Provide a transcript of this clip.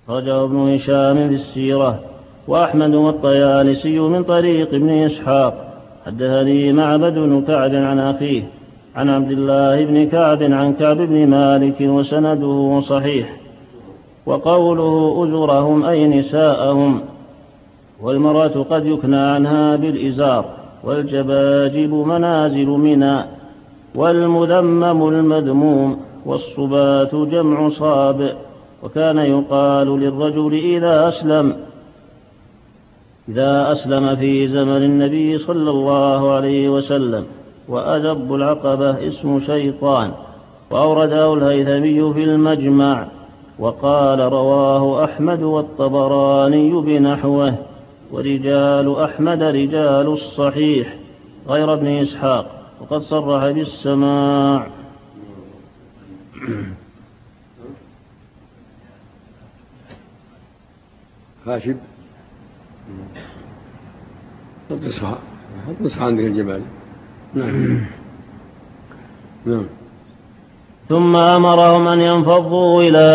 رجع ابن هشام في السيرة. وأحمد والطيالسي من طريق ابن إسحاق حدثني معبد بن كعب عن أخيه عن عبد الله بن كعب عن كعب بن مالك وسنده صحيح. وقوله أجرهم أي نساءهم. والمرأة قد يكنى عنها بالإزار. والجباجب منازل منى. والمذمم المذموم. والصبات جمع صابع. وكان يقال للرجل إذا أسلم في زمن النبي صلى الله عليه وسلم. وأدب العقبة اسم شيطان. وأورده الهيثمي في المجمع. وقال رواه أحمد والطبراني بنحوه. ورجال أحمد رجال الصحيح غير ابن إسحاق وقد صرح بالسماع. خاشب حط نصها عندك الجبال. ثم أمرهم أن ينفضوا إلى